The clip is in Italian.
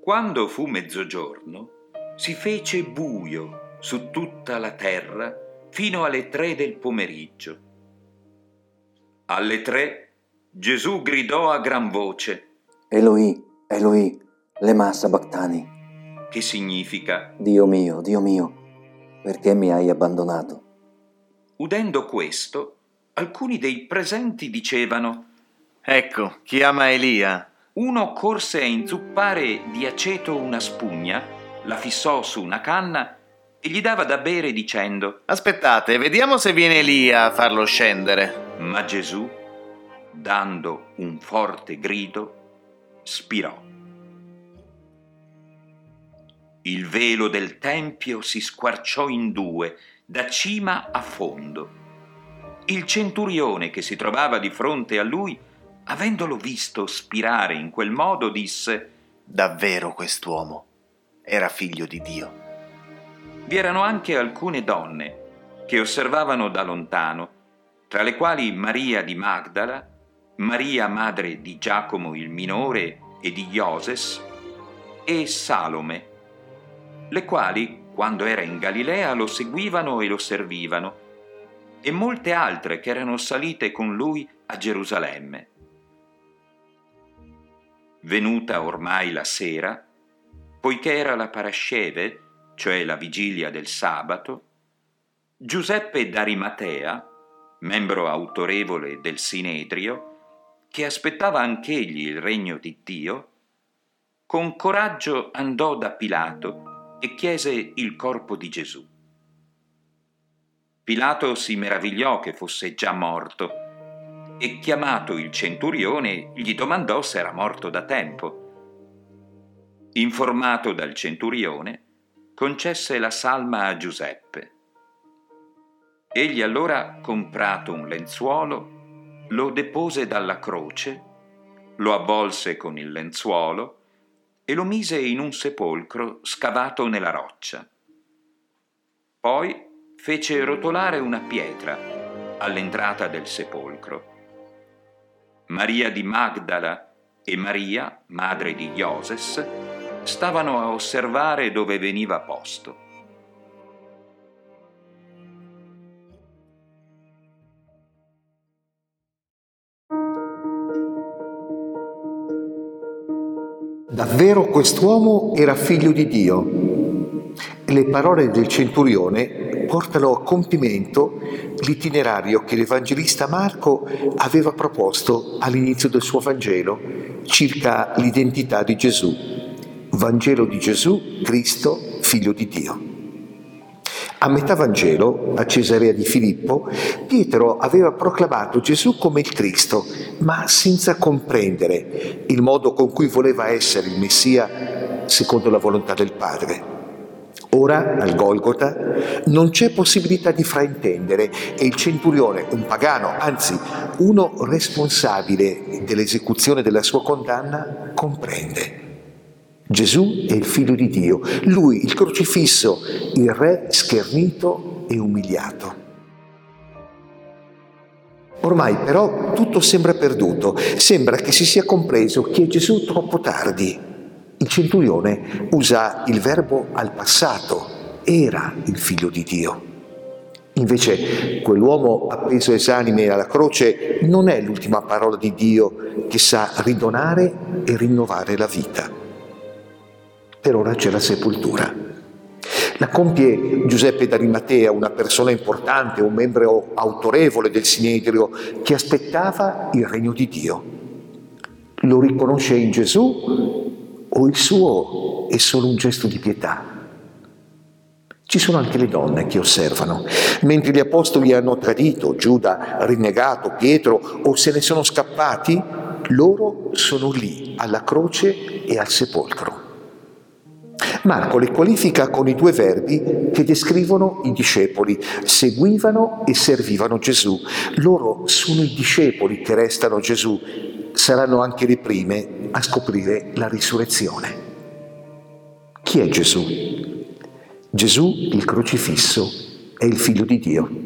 Quando fu mezzogiorno, si fece buio su tutta la terra fino alle 3 del pomeriggio. Alle 3 Gesù gridò a gran voce: Eloi, Eloi, lema sabachthani, che significa: Dio mio, perché mi hai abbandonato? Udendo questo, alcuni dei presenti dicevano: Ecco, chiama Elia. Uno corse a inzuppare di aceto una spugna, la fissò su una canna e gli dava da bere dicendo: Aspettate, vediamo se viene Elia a farlo scendere. Ma Gesù, dando un forte grido, spirò. Il velo del tempio si squarciò in due, da cima a fondo. Il centurione che si trovava di fronte a lui, avendolo visto spirare in quel modo, disse: Davvero quest'uomo era figlio di Dio. Vi erano anche alcune donne che osservavano da lontano, tra le quali Maria di Magdala, Maria madre di Giacomo il minore e di Ioses, e Salome, le quali, quando era in Galilea, lo seguivano e lo servivano, e molte altre che erano salite con lui a Gerusalemme. Venuta ormai la sera, poiché era la Parasceve, cioè la vigilia del sabato, Giuseppe d'Arimatea, membro autorevole del Sinedrio, che aspettava anch'egli il regno di Dio, con coraggio andò da Pilato e chiese il corpo di Gesù. Pilato si meravigliò che fosse già morto e, chiamato il centurione, gli domandò se era morto da tempo. Informato dal centurione, concesse la salma a Giuseppe. Egli allora, comprato un lenzuolo, lo depose dalla croce, lo avvolse con il lenzuolo e lo mise in un sepolcro scavato nella roccia. Poi fece rotolare una pietra all'entrata del sepolcro. Maria di Magdala e Maria, madre di Ioses, stavano a osservare dove veniva posto. Davvero quest'uomo era figlio di Dio. Le parole del centurione portano a compimento l'itinerario che l'Evangelista Marco aveva proposto all'inizio del suo Vangelo circa l'identità di Gesù. Vangelo di Gesù, Cristo, figlio di Dio. A metà Vangelo, a Cesarea di Filippo, Pietro aveva proclamato Gesù come il Cristo, ma senza comprendere il modo con cui voleva essere il Messia secondo la volontà del Padre. Ora, al Golgota, non c'è possibilità di fraintendere e il centurione, un pagano, anzi uno responsabile dell'esecuzione della sua condanna, comprende. Gesù è il Figlio di Dio, Lui, il crocifisso, il Re schernito e umiliato. Ormai però tutto sembra perduto, sembra che si sia compreso chi è Gesù troppo tardi. Il centurione usa il verbo al passato, era il Figlio di Dio. Invece quell'uomo appeso esanime alla croce non è l'ultima parola di Dio che sa ridonare e rinnovare la vita. Per ora c'è la sepoltura. La compie Giuseppe d'Arimatea, una persona importante, un membro autorevole del Sinedrio che aspettava il regno di Dio. Lo riconosce in Gesù o il suo è solo un gesto di pietà? Ci sono anche le donne che osservano. Mentre gli apostoli hanno tradito, Giuda ha rinnegato, Pietro o se ne sono scappati, loro sono lì alla croce e al sepolcro. Marco le qualifica con i due verbi che descrivono i discepoli: seguivano e servivano Gesù. Loro sono i discepoli che restano Gesù, saranno anche le prime a scoprire la risurrezione. Chi è Gesù? Gesù, il crocifisso, è il Figlio di Dio.